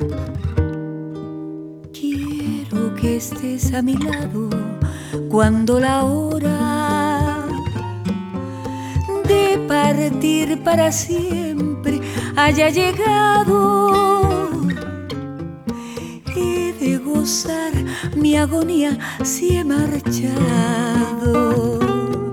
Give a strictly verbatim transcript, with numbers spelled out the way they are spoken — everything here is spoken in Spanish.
Quiero que estés a mi lado cuando la hora de partir para siempre haya llegado. He de gozar mi agonía si he marchado.